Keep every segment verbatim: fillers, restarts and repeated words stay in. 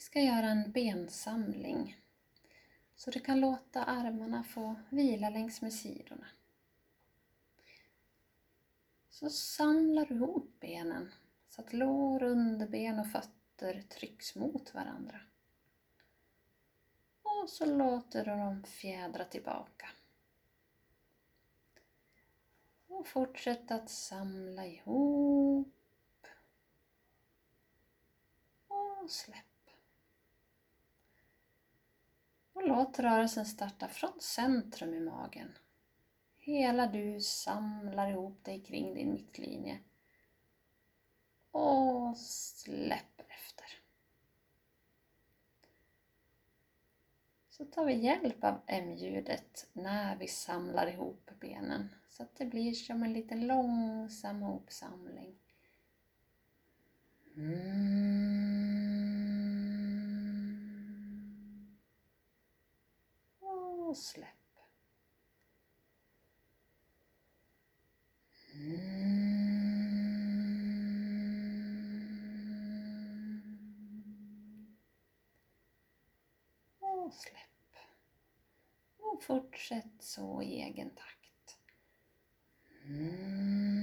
ska göra en bensamling. Så du kan låta armarna få vila längs med sidorna. Så samlar du ihop benen så att lår, underben och fötter trycks mot varandra. Och så låter du dem fjädra tillbaka. Och fortsätt att samla ihop. Och släpp. Och låt rörelsen starta från centrum i magen. Hela du samlar ihop dig kring din mittlinje. Och släpper efter. Så tar vi hjälp av M-ljudet när vi samlar ihop benen. Så att det blir som en liten långsam hopsamling. Mm. Och släpp. Mm. Och släpp. Och fortsätt så i egen takt. Mm.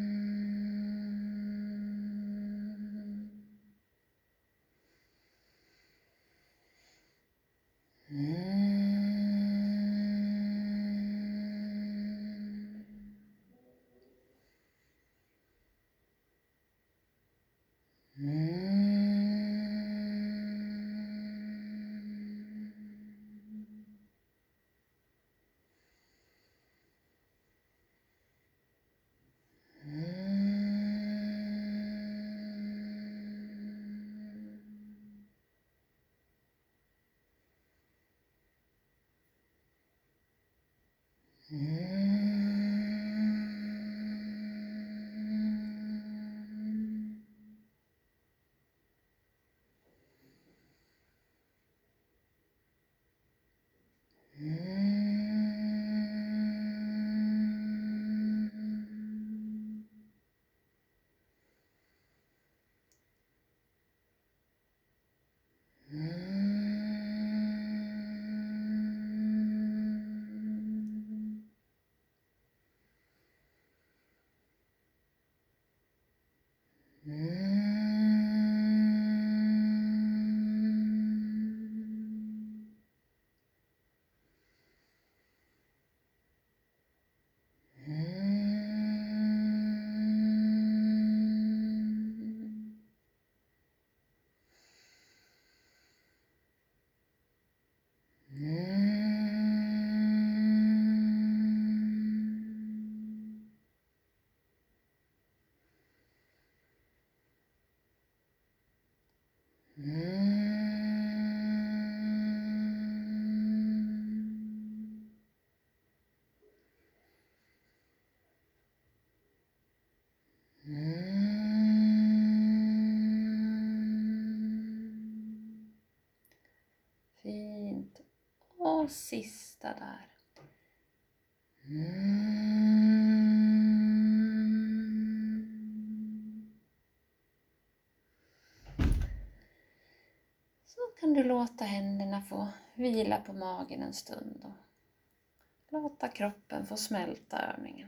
Mm. Fint. Och sista där. Så kan du låta händerna få vila på magen en stund och låta kroppen få smälta övningen.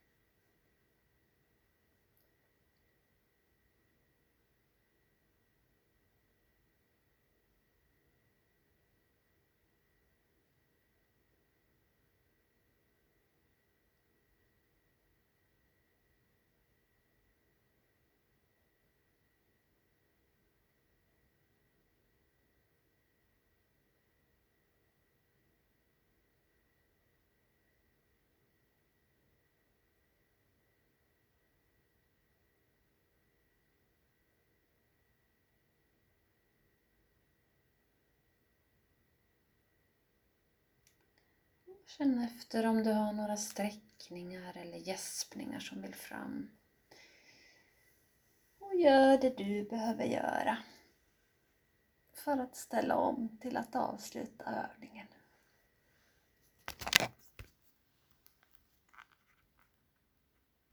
Känn efter om du har några sträckningar eller gäspningar som vill fram. Och gör det du behöver göra för att ställa om till att avsluta övningen.